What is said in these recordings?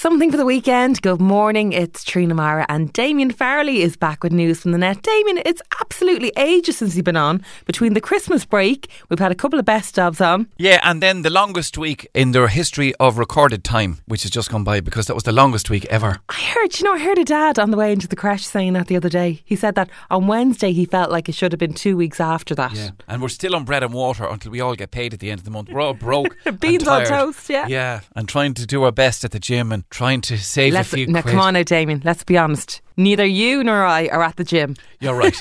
Something for the weekend. Good morning, it's Trina Mara and Damien Farley is back with news from the net. Damien, it's absolutely ages since you've been on. Between the Christmas break, we've had a couple of best ofs on. Yeah, and then the longest week in their history of recorded time, which has just gone by because that was the longest week ever. I heard a dad on the way into the creche saying that the other day. He said that on Wednesday he felt like it should have been 2 weeks after that. Yeah, and we're still on bread and water until we all get paid at the end of the month. We're all broke. Beans on toast, yeah. Yeah, and trying to do our best at the gym and trying to save a few Now, quid. come on now, Damien, let's be honest. Neither you nor I are at the gym. You're right.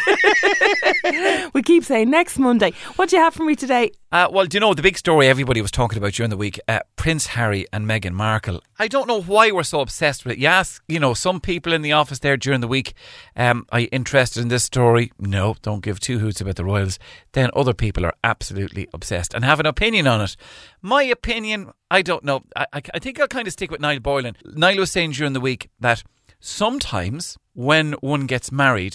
We keep saying next Monday. What do you have for me today? Well, do you know the big story everybody was talking about during the week? Prince Harry and Meghan Markle. I don't know why we're so obsessed with it. Yes, some people in the office there during the week are interested in this story. No, don't give two hoots about the royals. Then other people are absolutely obsessed and have an opinion on it. My opinion, I don't know. I think I'll kind of stick with Niall Boylan. Niall was saying during the week that sometimes when one gets married,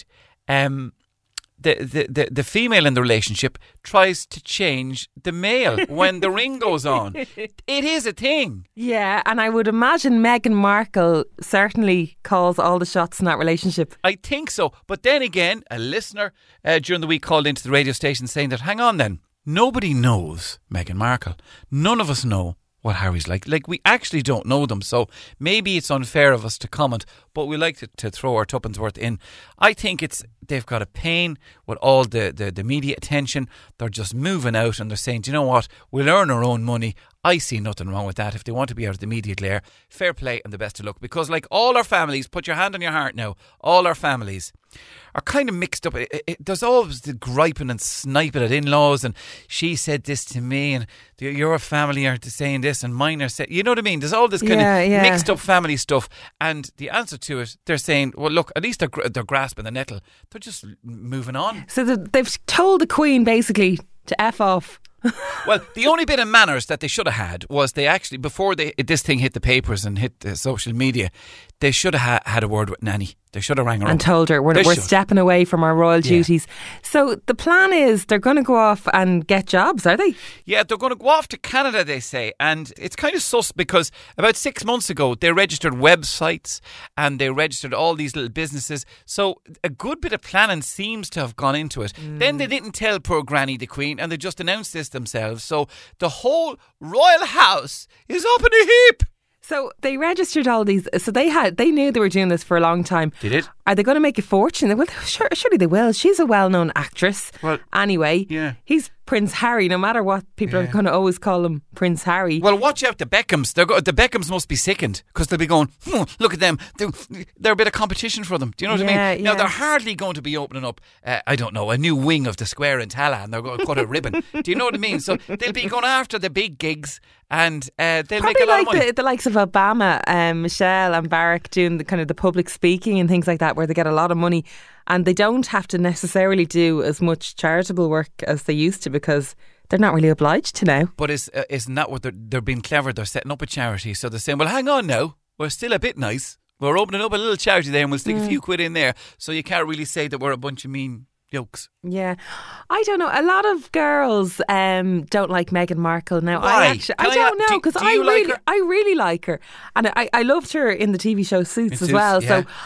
the female in the relationship tries to change the male when the ring goes on. It is a thing. Yeah, and I would imagine Meghan Markle certainly calls all the shots in that relationship. I think so. But then again, a listener during the week called into the radio station saying that, hang on then, nobody knows Meghan Markle. None of us know what Harry's like. Like, we actually don't know them, so maybe it's unfair of us to comment, but we like to throw our tuppence worth in. I think they've got a pain with all the media attention. They're just moving out and they're saying, do you know what, we'll earn our own money. I see nothing wrong with that. If they want to be out of the media glare, fair play and the best of luck. Because like all our families, put your hand on your heart now, all our families are kind of mixed up. There's always the griping and sniping at in-laws, and she said this to me, and your family are saying this and mine are saying, you know what I mean? There's all this kind of mixed up family stuff, and the answer to it, they're saying, well look, at least they're grasping the nettle. They're just moving on. So they've told the Queen basically to F off. Well, the only bit of manners that they should have had was they actually, before this thing hit the papers and hit the social media, they should have had a word with Nanny. They should have rang her and up. Told her we're stepping away from our royal duties. So the plan is they're going to go off and get jobs, are they? Yeah, they're going to go off to Canada, they say. And it's kind of sus because about 6 months ago they registered websites and they registered all these little businesses. So a good bit of planning seems to have gone into it. Then they didn't tell poor Granny the Queen and they just announced this themselves. So the whole royal house is up in a heap. So they registered all these. So they knew they were doing this for a long time. They did. Are they going to make a fortune? Well, surely they will. She's a well-known actress. Well, anyway, yeah. He's Prince Harry. No matter what, people are going to always call him Prince Harry. Well, watch out, the Beckhams. The Beckhams must be sickened because they'll be going, look at them. They're a bit of competition for them. Do you know what I mean? Now, they're hardly going to be opening up, I don't know, a new wing of the Square in Tala, and they're going to cut a ribbon. Do you know what I mean? So they'll be going after the big gigs, and they'll probably make a lot of money. The likes of Obama, Michelle and Barack doing the kind of the public speaking and things like that, where they get a lot of money and they don't have to necessarily do as much charitable work as they used to because they're not really obliged to now. But isn't that what they're being clever? They're setting up a charity, so they're saying, well, hang on now, we're still a bit nice. We're opening up a little charity there and we'll stick a few quid in there, so you can't really say that we're a bunch of mean yokes. Yeah, I don't know. A lot of girls don't like Meghan Markle now. Why? I don't know because I really like her, and I loved her in the TV show Suits as well. Yeah. So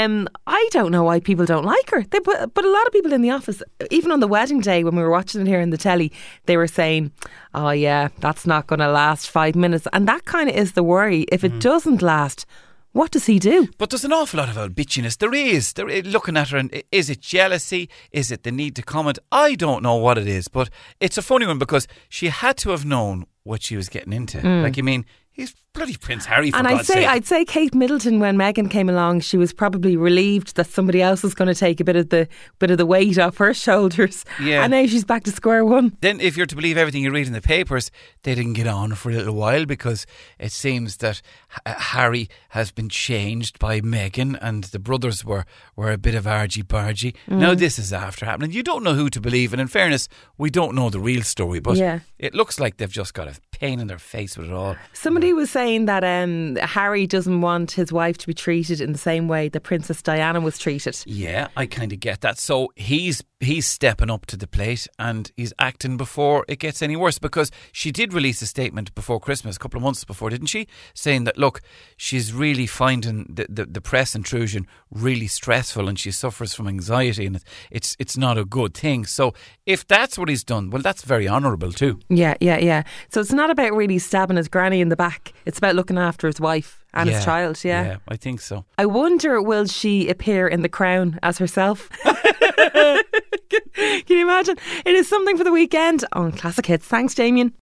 I don't know why people don't like her. But a lot of people in the office, even on the wedding day when we were watching it here in the telly, they were saying, "Oh yeah, that's not going to last 5 minutes," and that kind of is the worry. If it doesn't last, what does he do? But there's an awful lot of old bitchiness. There is. Looking at her, and is it jealousy? Is it the need to comment? I don't know what it is, but it's a funny one because she had to have known what she was getting into. Like, you mean, he's bloody Prince Harry, for God's sake. I'd say Kate Middleton, when Meghan came along, she was probably relieved that somebody else was going to take a bit of the weight off her shoulders. Yeah. And now she's back to square one. Then, if you're to believe everything you read in the papers, they didn't get on for a little while because it seems that Harry has been changed by Meghan, and the brothers were a bit of argy-bargy. Now this is after happening. You don't know who to believe, and in fairness, we don't know the real story, but it looks like they've just got a pain in their face with it all. Somebody was saying saying that Harry doesn't want his wife to be treated in the same way that Princess Diana was treated. Yeah, I kind of get that. So he's stepping up to the plate and he's acting before it gets any worse, because she did release a statement before Christmas, a couple of months before, didn't she? Saying that, look, she's really finding the press intrusion really stressful and she suffers from anxiety and it's not a good thing. So if that's what he's done, well, that's very honourable too. Yeah. So it's not about really stabbing his granny in the back. It's about looking after his wife and his child. Yeah, I think so. I wonder, will she appear in The Crown as herself? Can you imagine? It is something for the weekend on Classic Hits. Thanks, Damien.